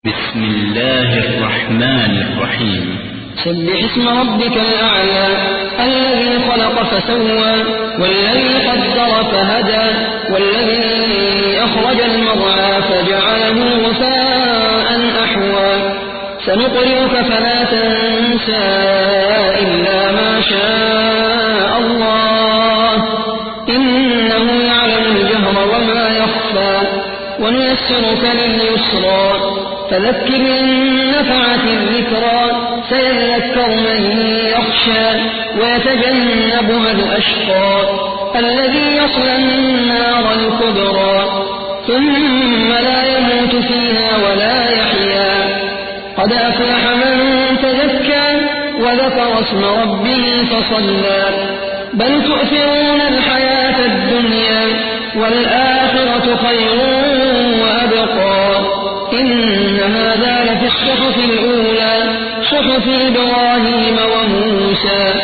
بسم الله الرحمن الرحيم سبح اسم ربك الأعلى الذي خلق فسوى والذي قدر فهدى والذي أخرج المرعى فجعله غثاء أحوى سنقرئك فلا تنسى إلا ما شاء الله إنه يعلم الجهر وما يخفى ونيسرك لليسرى فذكر إن نفعت الذكرى سيذكر من يخشى ويتجنبها الأشقى الذي يصلى النار الكبرى ثم لا يموت فيها ولا يحيا قد أفلح من تزكى وذكر اسم ربه فصلى بل تؤثرون الحياة الدنيا والآخرة خير وأبقى إن هذا لفي الصحف الأولى صحف إبراهيم وموسى